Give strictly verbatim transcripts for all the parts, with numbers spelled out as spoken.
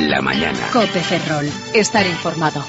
La mañana. COPE Ferrol. Estar informado.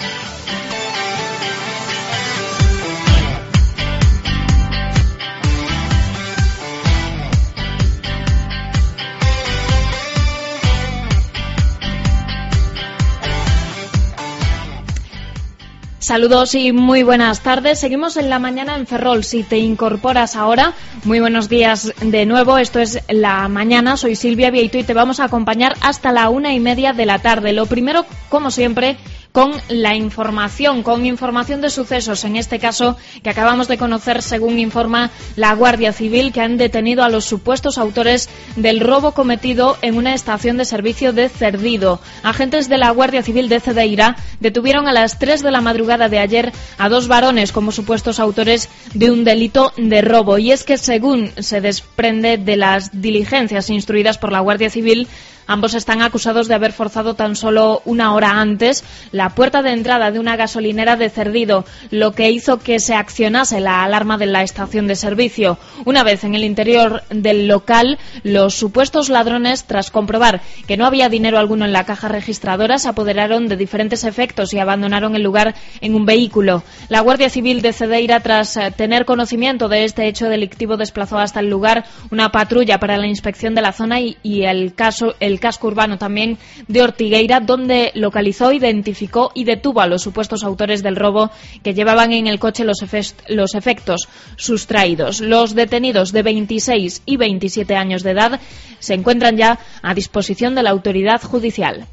Saludos y muy buenas tardes. Seguimos en La Mañana en Ferrol. Si te incorporas ahora, muy buenos días de nuevo. Esto es La Mañana. Soy Silvia Vieito y te vamos a acompañar hasta la una y media de la tarde. Lo primero, como siempre, con la información, con información de sucesos, en este caso que acabamos de conocer, según informa la Guardia Civil, que han detenido a los supuestos autores del robo cometido en una estación de servicio de Cerdido. Agentes de la Guardia Civil de Cedeira detuvieron a las tres de la madrugada de ayer a dos varones como supuestos autores de un delito de robo. Y es que, según se desprende de las diligencias instruidas por la Guardia Civil, ambos están acusados de haber forzado tan solo una hora antes la puerta de entrada de una gasolinera de Cerdido, lo que hizo que se accionase la alarma de la estación de servicio. Una vez en el interior del local, los supuestos ladrones, tras comprobar que no había dinero alguno en la caja registradora, se apoderaron de diferentes efectos y abandonaron el lugar en un vehículo. La Guardia Civil de Cedeira, tras tener conocimiento de este hecho delictivo, desplazó hasta el lugar una patrulla para la inspección de la zona y, y el caso el casco urbano también de Ortigueira, donde localizó, identificó y detuvo a los supuestos autores del robo, que llevaban en el coche los, efe- los efectos sustraídos. Los detenidos, de veintiséis y veintisiete años de edad, se encuentran ya a disposición de la autoridad judicial.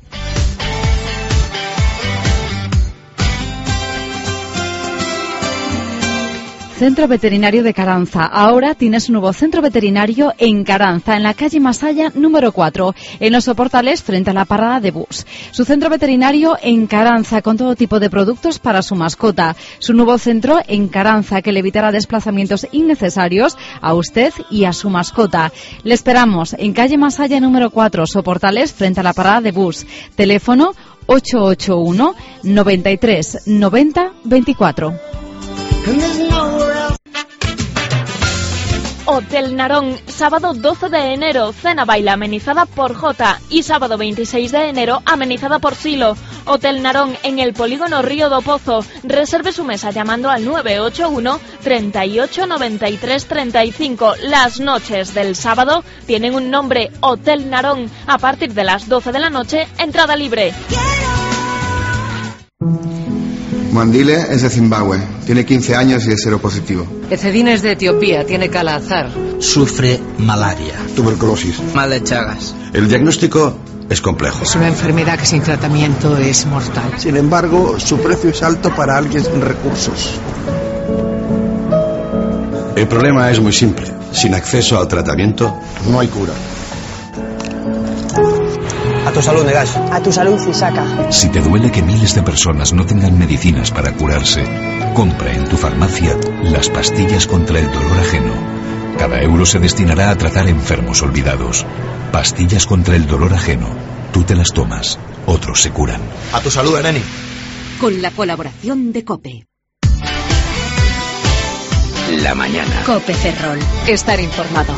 Centro Veterinario de Caranza. Ahora tienes un nuevo centro veterinario en Caranza, en la calle Masaya número cuatro, en Los Soportales, frente a la parada de bus. Su centro veterinario en Caranza, con todo tipo de productos para su mascota. Su nuevo centro en Caranza, que le evitará desplazamientos innecesarios a usted y a su mascota. Le esperamos en calle Masaya número cuatro, Soportales, frente a la parada de bus. Teléfono ocho ocho uno, noventa y tres, noventa, veinticuatro. Hotel Narón, sábado doce de enero, cena baile amenizada por Jota, y sábado veintiséis de enero, amenizada por Silo. Hotel Narón, en el polígono Río do Pozo. Reserve su mesa llamando al nueve ocho uno, treinta y ocho, noventa y tres, treinta y cinco. Las noches del sábado tienen un nombre: Hotel Narón. A partir de las doce de la noche, entrada libre. Mandile es de Zimbabue, tiene quince años y es seropositivo. Ecedina es de Etiopía, tiene Kala-Azar. Sufre malaria. Tuberculosis. Mal de Chagas. El diagnóstico es complejo. Es una enfermedad que sin tratamiento es mortal. Sin embargo, su precio es alto para alguien sin recursos. El problema es muy simple. Sin acceso al tratamiento, no hay cura. A tu salud, Negash. A tu salud, Isaka. Si te duele que miles de personas no tengan medicinas para curarse, compra en tu farmacia las pastillas contra el dolor ajeno. Cada euro se destinará a tratar enfermos olvidados. Pastillas contra el dolor ajeno. Tú te las tomas, otros se curan. A tu salud, Neni. Con la colaboración de COPE. La mañana. COPE Ferrol. Estar informado.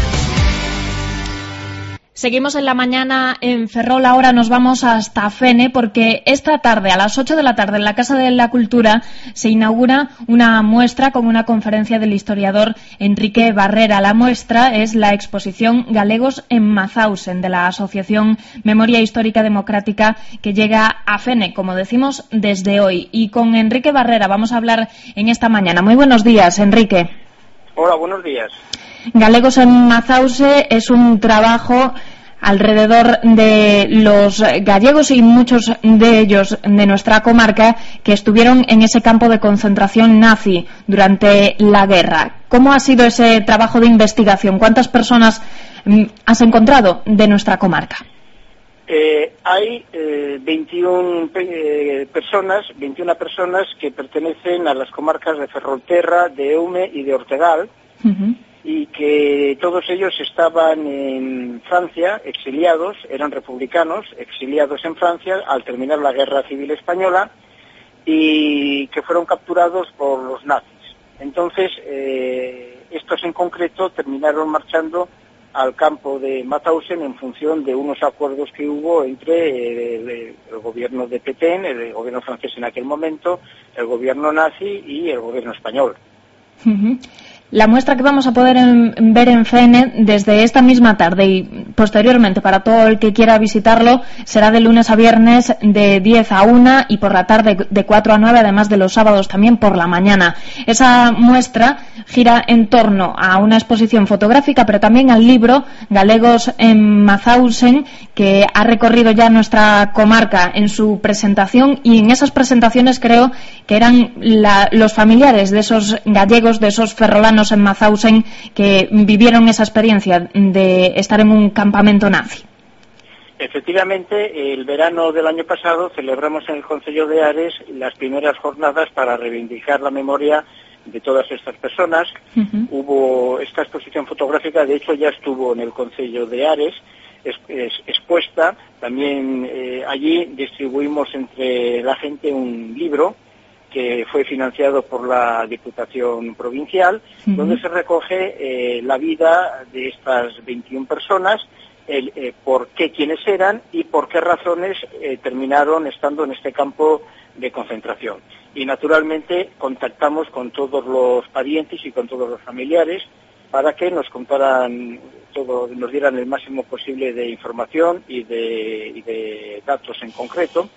Seguimos en La Mañana en Ferrol. Ahora nos vamos hasta Fene, porque esta tarde, a las ocho de la tarde, en la Casa de la Cultura, se inaugura una muestra con una conferencia del historiador Enrique Barrera. La muestra es la exposición Galegos en Mazausen, de la Asociación Memoria Histórica Democrática, que llega a Fene, como decimos, desde hoy. Y con Enrique Barrera vamos a hablar en esta mañana. Muy buenos días, Enrique. Hola, buenos días. Galegos en Mazausen es un trabajo alrededor de los gallegos y muchos de ellos de nuestra comarca que estuvieron en ese campo de concentración nazi durante la guerra. ¿Cómo ha sido ese trabajo de investigación? ¿Cuántas personas has encontrado de nuestra comarca? Eh, hay eh, veintiuna eh, personas, veintiuna personas que pertenecen a las comarcas de Ferrolterra, de Eume y de Ortegal. Uh-huh. Y que todos ellos estaban en Francia, exiliados, eran republicanos, exiliados en Francia al terminar la Guerra Civil Española, y que fueron capturados por los nazis. Entonces, eh, estos en concreto terminaron marchando al campo de Mauthausen en función de unos acuerdos que hubo entre el, el gobierno de Pétain, el gobierno francés en aquel momento, el gobierno nazi y el gobierno español. Uh-huh. La muestra que vamos a poder en, ver en F N desde esta misma tarde y posteriormente para todo el que quiera visitarlo será de lunes a viernes de diez a una y por la tarde de cuatro a nueve, además de los sábados también por la mañana. Esa muestra gira en torno a una exposición fotográfica, pero también al libro Galegos en Mauthausen, que ha recorrido ya nuestra comarca en su presentación, y en esas presentaciones creo que eran la, los familiares de esos gallegos, de esos ferrolanos en Mauthausen que vivieron esa experiencia de estar en un campamento nazi. Efectivamente, el verano del año pasado celebramos en el Concello de Ares las primeras jornadas para reivindicar la memoria de todas estas personas. Uh-huh. Hubo esta exposición fotográfica, de hecho ya estuvo en el Concello de Ares, es, es, expuesta. También eh, allí distribuimos entre la gente un libro que fue financiado por la Diputación Provincial, uh-huh. donde se recoge eh, la vida de estas veintiuna personas, el, eh, por qué, quiénes eran y por qué razones eh, terminaron estando en este campo de concentración. Y naturalmente contactamos con todos los parientes y con todos los familiares para que nos contaran todo, nos dieran el máximo posible de información y de, y de datos en concreto.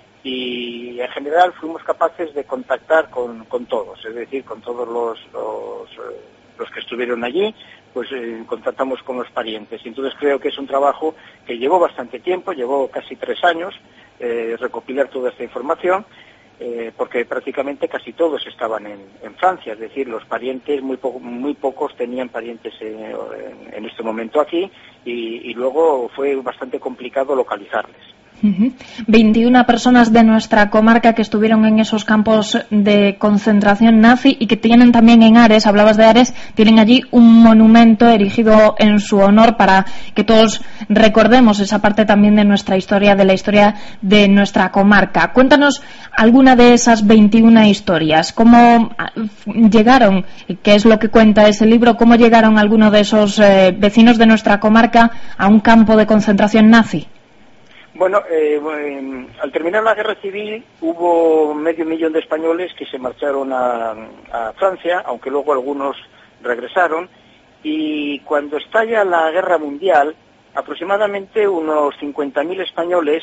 Y en general fuimos capaces de contactar con, con todos, es decir, con todos los, los, los que estuvieron allí, pues eh, contactamos con los parientes. Y entonces creo que es un trabajo que llevó bastante tiempo, llevó casi tres años eh, recopilar toda esta información, eh, porque prácticamente casi todos estaban en, en Francia, es decir, los parientes, muy, po muy pocos tenían parientes en, en, en este momento aquí, y, y luego fue bastante complicado localizarles. Uh-huh. veintiuna personas de nuestra comarca que estuvieron en esos campos de concentración nazi y que tienen también en Ares, hablabas de Ares, tienen allí un monumento erigido en su honor para que todos recordemos esa parte también de nuestra historia, de la historia de nuestra comarca. Cuéntanos alguna de esas veintiuna historias, cómo llegaron, qué es lo que cuenta ese libro, cómo llegaron algunos de esos eh, vecinos de nuestra comarca a un campo de concentración nazi. Bueno, eh, eh, al terminar la guerra civil hubo medio millón de españoles que se marcharon a, a Francia, aunque luego algunos regresaron, y cuando estalla la guerra mundial, aproximadamente unos cincuenta mil españoles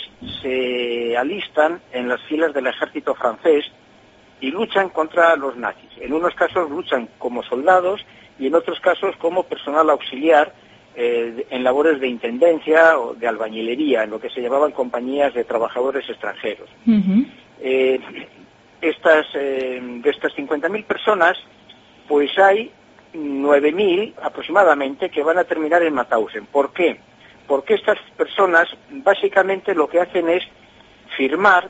se alistan en las filas del ejército francés y luchan contra los nazis. En unos casos luchan como soldados y en otros casos como personal auxiliar, Eh, en labores de intendencia o de albañilería, en lo que se llamaban compañías de trabajadores extranjeros. Uh-huh. eh, estas, eh, de estas cincuenta mil personas, pues hay nueve mil aproximadamente que van a terminar en Mauthausen. ¿Por qué? Porque estas personas básicamente lo que hacen es firmar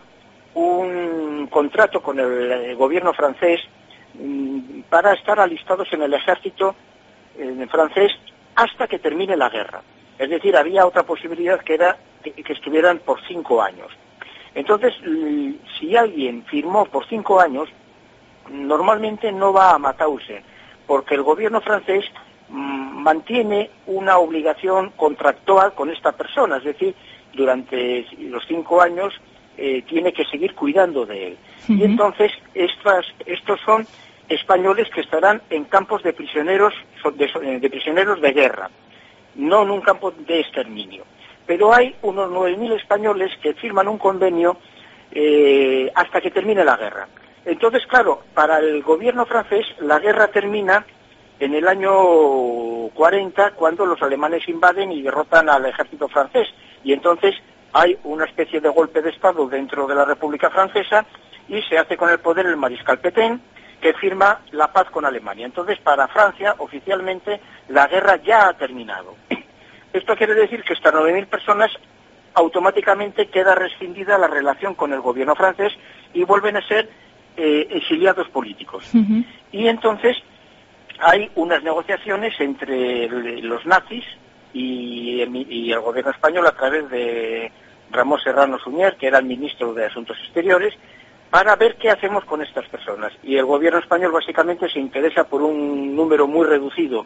un contrato con el, el gobierno francés mm, para estar alistados en el ejército eh, francés hasta que termine la guerra. Es decir, había otra posibilidad que era que, que estuvieran por cinco años. Entonces, si alguien firmó por cinco años, normalmente no va a Mauthausen, porque el gobierno francés mmm, mantiene una obligación contractual con esta persona, es decir, durante los cinco años eh, tiene que seguir cuidando de él. Uh-huh. Y entonces, estas, estos son españoles que estarán en campos de prisioneros de, de prisioneros de guerra, no en un campo de exterminio. Pero hay unos nueve mil españoles que firman un convenio eh, hasta que termine la guerra. Entonces, claro, para el gobierno francés la guerra termina en el año cuarenta, cuando los alemanes invaden y derrotan al ejército francés. Y entonces hay una especie de golpe de Estado dentro de la República Francesa y se hace con el poder el mariscal Pétain, que firma la paz con Alemania. Entonces, para Francia, oficialmente, la guerra ya ha terminado. Esto quiere decir que estas nueve mil personas automáticamente queda rescindida la relación con el gobierno francés y vuelven a ser eh, exiliados políticos. Uh-huh. Y entonces hay unas negociaciones entre los nazis y, y el gobierno español a través de Ramón Serrano Suñer, que era el ministro de Asuntos Exteriores, para ver qué hacemos con estas personas. Y el gobierno español básicamente se interesa por un número muy reducido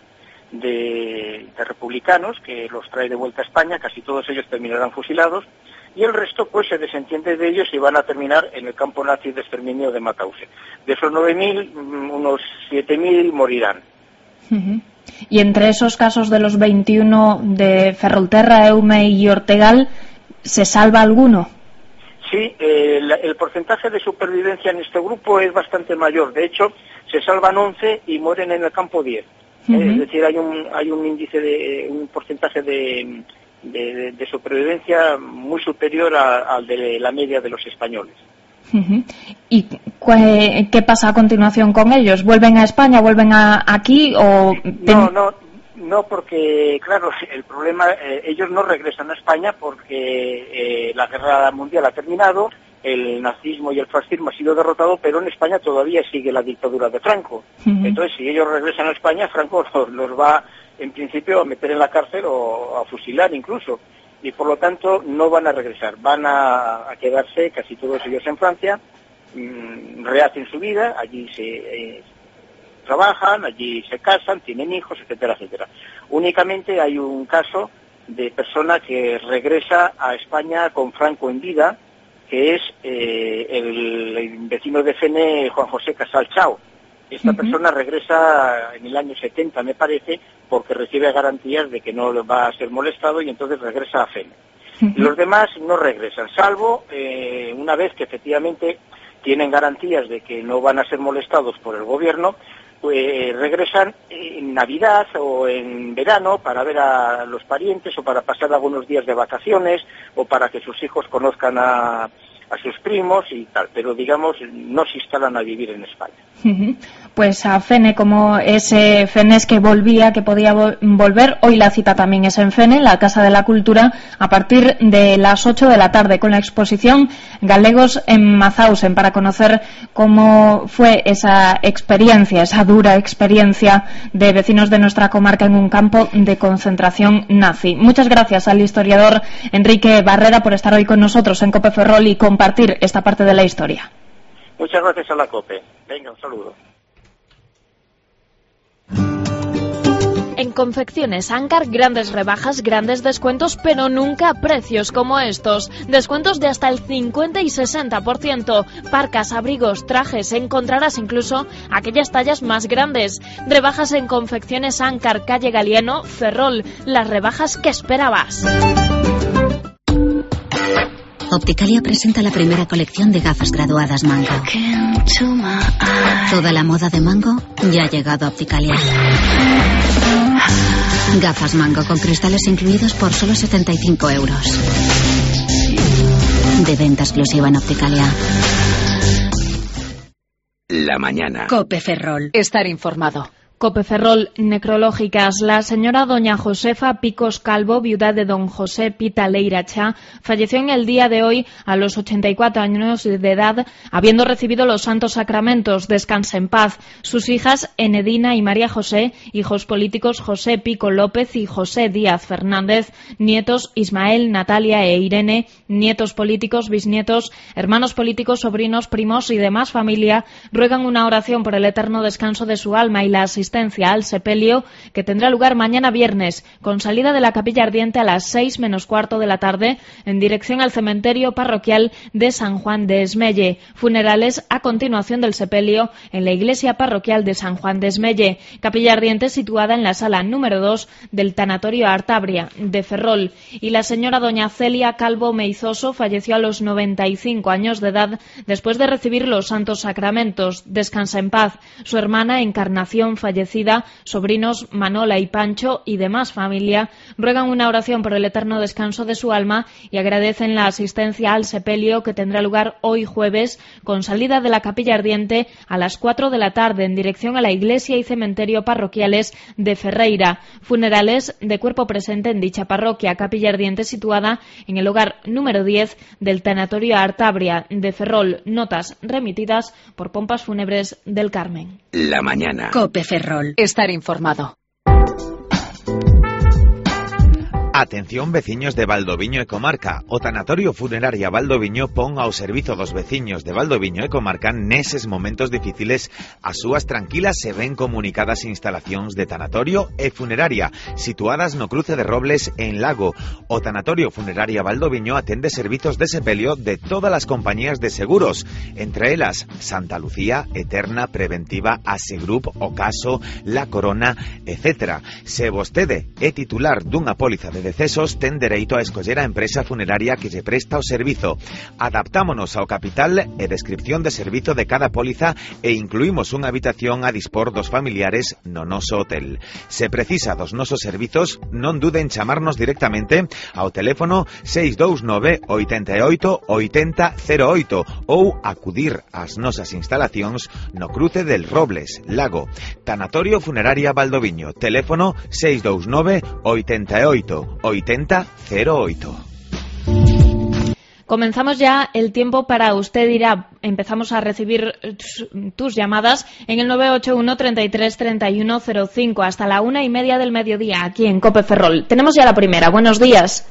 de, de republicanos que los trae de vuelta a España, casi todos ellos terminarán fusilados, y el resto pues se desentiende de ellos y van a terminar en el campo nazi de exterminio de Mauthausen. De esos nueve mil, unos siete mil morirán. Uh-huh. Y entre esos casos de los veintiuno de Ferrolterra, Eume y Ortegal, ¿se salva alguno? Sí, eh, el, el porcentaje de supervivencia en este grupo es bastante mayor. De hecho, se salvan once y mueren en el campo diez. Uh-huh. eh, es decir, hay un hay un índice de un porcentaje de De, de, de supervivencia muy superior a, al de la media de los españoles. Uh-huh. ¿Y qué, qué pasa a continuación con ellos? ¿Vuelven a España, vuelven a aquí o...? No, no, no, porque, claro, el problema, eh, ellos no regresan a España porque eh, la guerra mundial ha terminado, el nazismo y el fascismo ha sido derrotado, pero en España todavía sigue la dictadura de Franco. Uh-huh. Entonces, si ellos regresan a España, Franco los, los va... en principio a meter en la cárcel o a fusilar incluso, y por lo tanto no van a regresar, van a, a quedarse casi todos ellos en Francia, mmm, rehacen su vida, allí se eh, trabajan, allí se casan, tienen hijos, etcétera, etcétera. Únicamente hay un caso de persona que regresa a España con Franco en vida, que es eh, el, el vecino de Fene, Juan José Casal Chao. Esta uh-huh. persona regresa en el año setenta, me parece, porque recibe garantías de que no va a ser molestado y entonces regresa a Fene. Uh-huh. Los demás no regresan, salvo eh, una vez que efectivamente tienen garantías de que no van a ser molestados por el gobierno, pues regresan en Navidad o en verano para ver a los parientes o para pasar algunos días de vacaciones o para que sus hijos conozcan a... a sus primos y tal, pero digamos no se instalan a vivir en España. Uh-huh. Pues a Fene, como ese Fenés que volvía, que podía vo- volver, hoy la cita también es en Fene, la Casa de la Cultura, a partir de las ocho de la tarde, con la exposición Galegos en Mauthausen, para conocer cómo fue esa experiencia, esa dura experiencia de vecinos de nuestra comarca en un campo de concentración nazi. Muchas gracias al historiador Enrique Barrera por estar hoy con nosotros en COPE Ferrol y compartir esta parte de la historia. Muchas gracias a la COPE. Venga, un saludo. En Confecciones Ancar, grandes rebajas, grandes descuentos, pero nunca precios como estos. Descuentos de hasta el cincuenta y sesenta por ciento. Parcas, abrigos, trajes, encontrarás incluso aquellas tallas más grandes. Rebajas en Confecciones Ancar, calle Galieno, Ferrol. Las rebajas que esperabas. Opticalia presenta la primera colección de gafas graduadas Mango. Toda la moda de Mango ya ha llegado a Opticalia. Gafas Mango con cristales incluidos por solo setenta y cinco euros. De venta exclusiva en Opticalia. La mañana. COPE Ferrol. Estar informado. COPE Ferrol, necrológicas. La señora doña Josefa Picos Calvo, viuda de don José Pita Leiracha, falleció en el día de hoy a los ochenta y cuatro años de edad, habiendo recibido los santos sacramentos. Descanse en paz. Sus hijas, Enedina y María José, hijos políticos José Pico López y José Díaz Fernández, nietos Ismael, Natalia e Irene, nietos políticos, bisnietos, hermanos políticos, sobrinos, primos y demás familia, ruegan una oración por el eterno descanso de su alma y la asistencia al sepelio, que tendrá lugar mañana viernes, con salida de la Capilla Ardiente a las seis menos cuarto de la tarde, en dirección al cementerio parroquial de San Juan de Esmelle. Funerales a continuación del sepelio en la iglesia parroquial de San Juan de Esmelle. Capilla Ardiente situada en la sala número dos del tanatorio Artabria de Ferrol. Y la señora doña Celia Calvo Meizoso falleció a los noventa y cinco años de edad después de recibir los santos sacramentos. Descansa en paz. Su hermana Encarnación falleció. Sobrinos Manola y Pancho y demás familia ruegan una oración por el eterno descanso de su alma y agradecen la asistencia al sepelio, que tendrá lugar hoy jueves, con salida de la Capilla Ardiente a las cuatro de la tarde en dirección a la iglesia y cementerio parroquiales de Ferreira. Funerales de cuerpo presente en dicha parroquia, Capilla Ardiente situada en el hogar número diez del tanatorio Artabria de Ferrol. Notas remitidas por Pompas Fúnebres del Carmen. La mañana. COPE Ferrol. Estar informado. Atención veciños de Valdoviño e Comarca. O Tanatorio Funeraria Valdoviño pon ao servizo dos veciños de Valdoviño e Comarca neses momentos difíciles as súas tranquilas e ben comunicadas instalacións de tanatorio e funeraria situadas no cruce de Robles en Lago. O Tanatorio Funeraria Valdoviño atende servizos de sepelio de todas as compañías de seguros, entre elas Santa Lucía, Eterna, Preventiva, Asegrup, Ocaso, La Corona, etcétera. Se vostede é titular dunha póliza de decesos, ten dereito a escoller a empresa funeraria que lle presta o servizo. Adaptámonos ao capital e descripción de servizo de cada póliza e incluímos unha habitación a dispor dos familiares no noso hotel. Se precisa dos nosos servizos, non duden en chamarnos directamente ao teléfono seis dous nove, oito oito, oito cero cero oito ou acudir ás nosas instalacións no cruce del Robles, Lago. Tanatorio Funeraria Valdoviño, teléfono seis dous nove, oito oito, oito cero oito. Comenzamos ya el tiempo para usted dirá. Empezamos a recibir tus llamadas en el nueve ocho uno, treinta y tres, treinta y uno cero cinco hasta la una y media del mediodía aquí en Cope Ferrol. Tenemos ya la primera. Buenos días.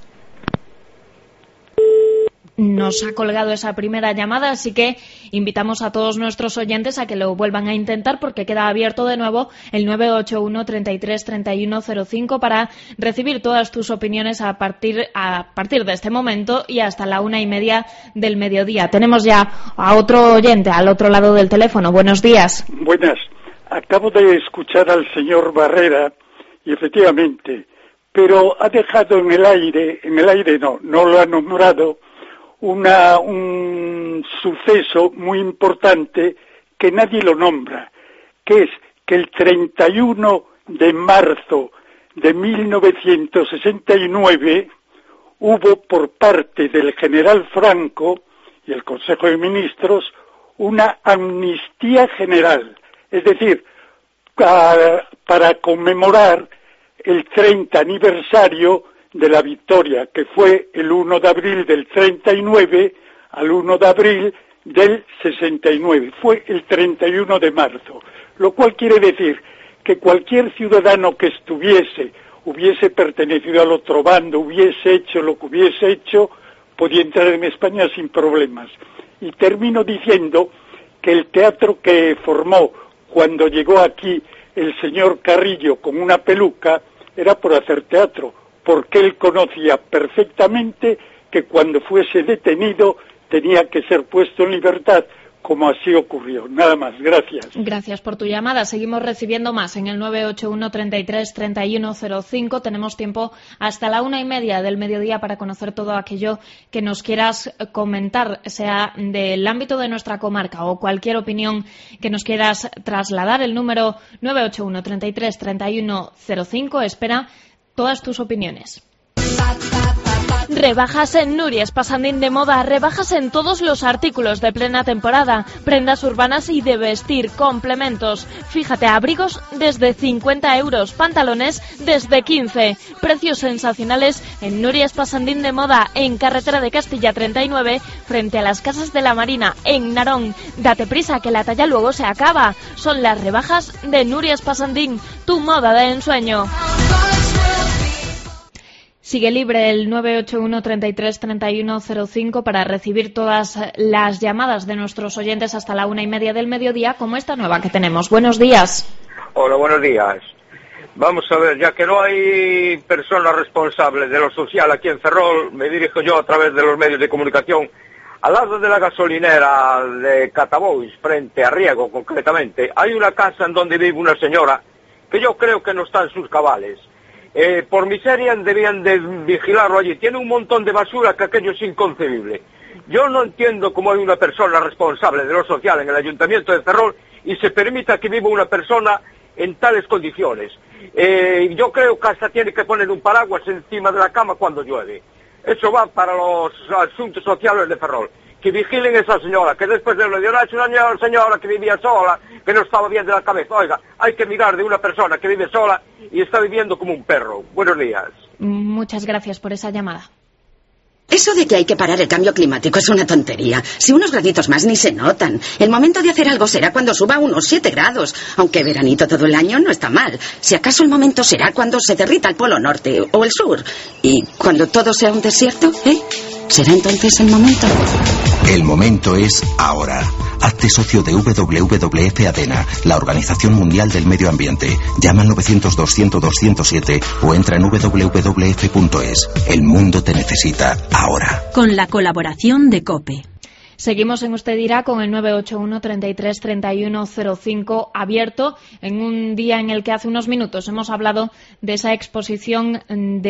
Nos ha colgado esa primera llamada, así que invitamos a todos nuestros oyentes a que lo vuelvan a intentar porque queda abierto de nuevo el nueve ocho uno, treinta y tres, treinta y uno cero cinco para recibir todas tus opiniones a partir, a partir de este momento y hasta la una y media del mediodía. Tenemos ya a otro oyente al otro lado del teléfono. Buenos días. Buenas. Acabo de escuchar al señor Barrera y efectivamente, pero ha dejado en el aire, en el aire no, no lo ha nombrado, Una, un suceso muy importante que nadie lo nombra, que es que el treinta y uno de marzo de mil novecientos sesenta y nueve hubo por parte del general Franco y el Consejo de Ministros una amnistía general, es decir, para, para conmemorar el treinta aniversario de la victoria, que fue el uno de abril del treinta y nueve al uno de abril del sesenta y nueve. Fue el treinta y uno de marzo, lo cual quiere decir que cualquier ciudadano que estuviese, hubiese pertenecido al otro bando, hubiese hecho lo que hubiese hecho, podía entrar en España sin problemas. Y termino diciendo que el teatro que formó cuando llegó aquí el señor Carrillo con una peluca era por hacer teatro, porque él conocía perfectamente que cuando fuese detenido tenía que ser puesto en libertad, como así ocurrió. Nada más, gracias. Gracias por tu llamada. Seguimos recibiendo más en el nueve ocho uno, treinta y tres, treinta y uno cero cinco. Tenemos tiempo hasta la una y media del mediodía para conocer todo aquello que nos quieras comentar, sea del ámbito de nuestra comarca o cualquier opinión que nos quieras trasladar. El número nueve ocho uno, treinta y tres, treinta y uno cero cinco espera todas tus opiniones. Rebajas en Nuries, Pasandín de moda, rebajas en todos los artículos de plena temporada, prendas urbanas y de vestir, complementos. Fíjate, abrigos desde cincuenta euros, pantalones desde quince. Precios sensacionales en Nuries, Pasandín de moda, en carretera de Castilla treinta y nueve, frente a las Casas de la Marina, en Narón. Date prisa que la talla luego se acaba. Son las rebajas de Nuries, Pasandín, tu moda de ensueño. Sigue libre el nueve ocho uno, treinta y tres, treinta y uno cero cinco para recibir todas las llamadas de nuestros oyentes hasta la una y media del mediodía, como esta nueva que tenemos. Buenos días. Hola, buenos días. Vamos a ver, ya que no hay personas responsables de lo social aquí en Ferrol, me dirijo yo a través de los medios de comunicación. Al lado de la gasolinera de Catabois, frente a Riego concretamente, hay una casa en donde vive una señora que yo creo que no está en sus cabales. Eh, por miseria debían de vigilarlo allí. Tiene un montón de basura que aquello es inconcebible. Yo no entiendo cómo hay una persona responsable de lo social en el Ayuntamiento de Ferrol y se permita que viva una persona en tales condiciones. Eh, yo creo que hasta tiene que poner un paraguas encima de la cama cuando llueve. Eso va para los asuntos sociales de Ferrol. Que vigilen a esa señora, que después de lo de una señora, señora que vivía sola, que no estaba bien de la cabeza. Oiga, hay que mirar de una persona que vive sola y está viviendo como un perro. Buenos días. Muchas gracias por esa llamada. Eso de que hay que parar el cambio climático es una tontería. Si unos graditos más ni se notan. El momento de hacer algo será cuando suba unos siete grados. Aunque veranito todo el año no está mal. Si acaso el momento será cuando se derrita el polo norte o el sur. Y cuando todo sea un desierto, ¿eh? ¿Será entonces el momento? El momento es ahora. Hazte socio de W W F ADENA, la Organización Mundial del Medio Ambiente. Llama al novecientos dos cien dos cero siete o entra en w w f punto es. El mundo te necesita ahora. Con la colaboración de COPE. Seguimos en Usted Dirá con el nueve ocho uno, treinta y tres, treinta y uno cero cinco abierto en un día en el que hace unos minutos hemos hablado de esa exposición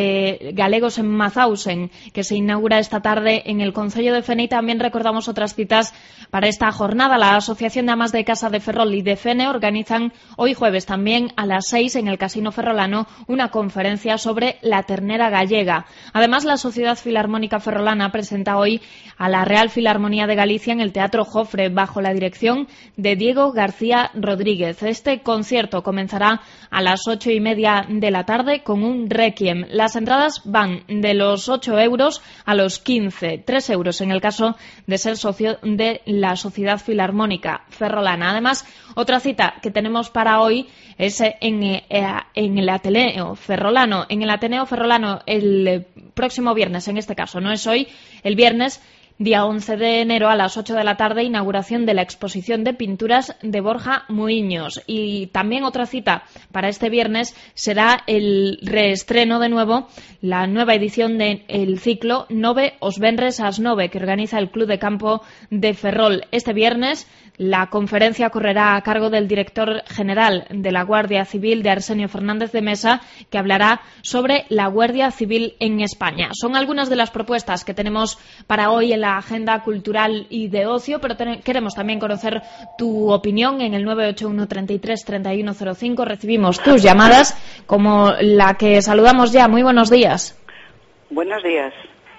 de galegos en Mauthausen que se inaugura esta tarde en el Concello de Fene, y también recordamos otras citas para esta jornada. La Asociación de Amas de Casa de Ferrol y de Fene organizan hoy jueves también a las seis en el Casino Ferrolano una conferencia sobre la ternera gallega. Además, la Sociedad Filarmónica Ferrolana presenta hoy a la Real Filarmonía de Galicia en el Teatro Jofre bajo la dirección de Diego García Rodríguez. Este concierto comenzará a las ocho y media de la tarde con un requiem. Las entradas van de los ocho euros a los quince, tres euros en el caso de ser socio de la Sociedad Filarmónica Ferrolana. Además, otra cita que tenemos para hoy es en, en el Ateneo Ferrolano. En el Ateneo Ferrolano el próximo viernes, en este caso, no es hoy, el viernes día once de enero a las ocho de la tarde, inauguración de la exposición de pinturas de Borja Muiños. Y también otra cita para este viernes será el reestreno de nuevo, la nueva edición del ciclo Nove os Venres ás Nove, que organiza el Club de Campo de Ferrol. Este viernes la conferencia correrá a cargo del director general de la Guardia Civil, de Arsenio Fernández de Mesa, que hablará sobre la Guardia Civil en España. Son algunas de las propuestas que tenemos para hoy en la agenda cultural y de ocio, pero queremos también conocer tu opinión en el nueve ocho uno, treinta y tres, treinta y uno cero cinco. Recibimos tus llamadas, como la que saludamos ya. Muy buenos días. Buenos días.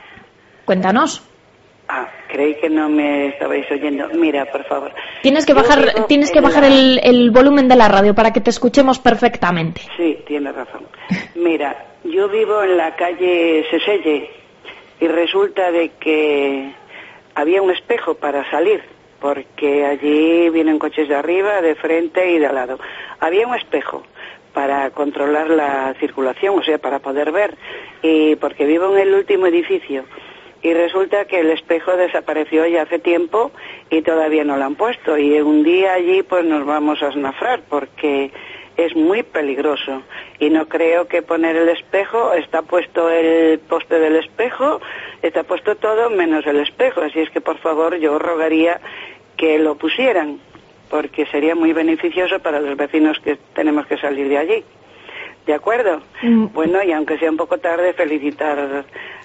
Cuéntanos. Ah, creí que no me estabais oyendo. Mira, por favor. Tienes que bajar, tienes que bajar el, el volumen de la radio para que te escuchemos perfectamente. Sí, tienes razón. Mira, yo vivo en la calle Seselle y resulta de que había un espejo para salir, porque allí vienen coches de arriba, de frente y de al lado. Había un espejo para controlar la circulación, o sea, para poder ver, y porque vivo en el último edificio. Y resulta que el espejo desapareció ya hace tiempo y todavía no lo han puesto. Y un día allí pues nos vamos a esnafrar porque es muy peligroso. Y no creo que poner el espejo, está puesto el poste del espejo, está puesto todo menos el espejo. Así es que por favor yo rogaría que lo pusieran, porque sería muy beneficioso para los vecinos que tenemos que salir de allí. ¿De acuerdo? Mm. Bueno, y aunque sea un poco tarde, felicitar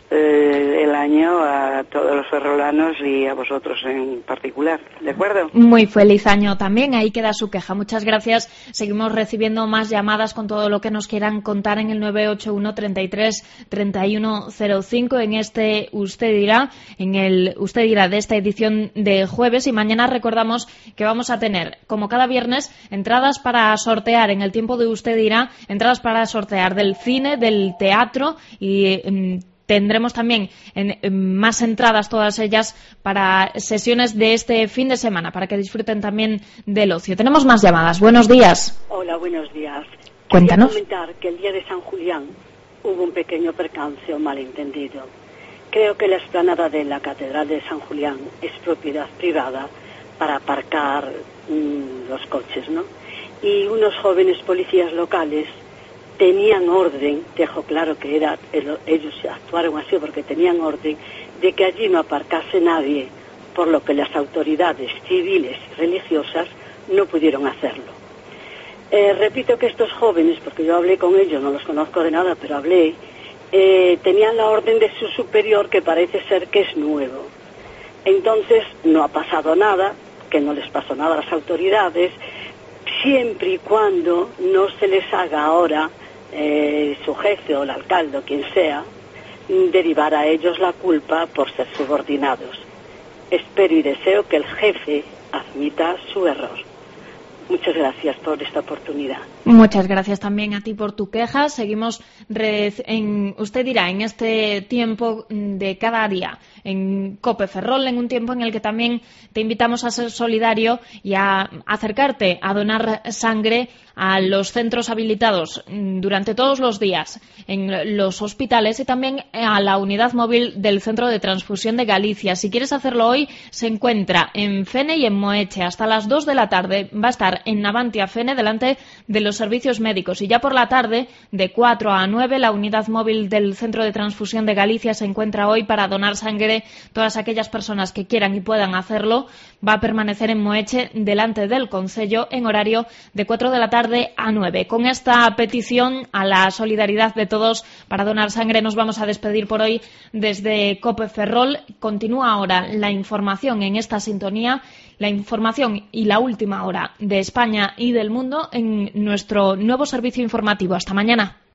eh, el año a todos los ferrolanos y a vosotros en particular. ¿De acuerdo? Muy feliz año también. Ahí queda su queja. Muchas gracias. Seguimos recibiendo más llamadas con todo lo que nos quieran contar en el nueve ocho uno, treinta y tres, treinta y uno cero cinco en este Usted Dirá, en el Usted Dirá de esta edición de jueves. Y mañana recordamos que vamos a tener, como cada viernes, entradas para sortear en el tiempo de Usted Dirá, entradas para sortear del cine, del teatro y eh, tendremos también en, en más entradas, todas ellas para sesiones de este fin de semana, para que disfruten también del ocio. Tenemos más llamadas. Buenos días. Hola, buenos días. Cuéntanos. Quería comentar que el día de San Julián hubo un pequeño percance o malentendido. Creo que la explanada de la Catedral de San Julián es propiedad privada para aparcar mmm, los coches, ¿no? Y unos jóvenes policías locales tenían orden, dejo claro que era ellos actuaron así porque tenían orden de que allí no aparcase nadie, por lo que las autoridades civiles y religiosas no pudieron hacerlo. Eh, repito que estos jóvenes, porque yo hablé con ellos, no los conozco de nada, pero hablé, eh, tenían la orden de su superior, que parece ser que es nuevo. Entonces no ha pasado nada, que no les pasó nada a las autoridades, siempre y cuando no se les haga ahora eh, su jefe o el alcalde o quien sea derivar a ellos la culpa por ser subordinados. Espero y deseo que el jefe admita su error. Muchas gracias por esta oportunidad. Muchas gracias también a ti por tu queja. Seguimos, en, usted dirá, en este tiempo de cada día, en COPE Ferrol, en un tiempo en el que también te invitamos a ser solidario y a acercarte a donar sangre a los centros habilitados durante todos los días en los hospitales y también a la unidad móvil del Centro de Transfusión de Galicia. Si quieres hacerlo hoy, se encuentra en Fene y en Moeche. Hasta las dos de la tarde va a estar en Navantia Fene delante de los servicios médicos, y ya por la tarde, de cuatro a nueve, la unidad móvil del Centro de Transfusión de Galicia se encuentra hoy para donar sangre. Todas aquellas personas que quieran y puedan hacerlo, va a permanecer en Moeche delante del Concello en horario de cuatro de la tarde a nueve. Con esta petición a la solidaridad de todos para donar sangre nos vamos a despedir por hoy desde COPE Ferrol. Continúa ahora la información en esta sintonía, la información y la última hora de España y del mundo en nuestro nuevo servicio informativo. Hasta mañana.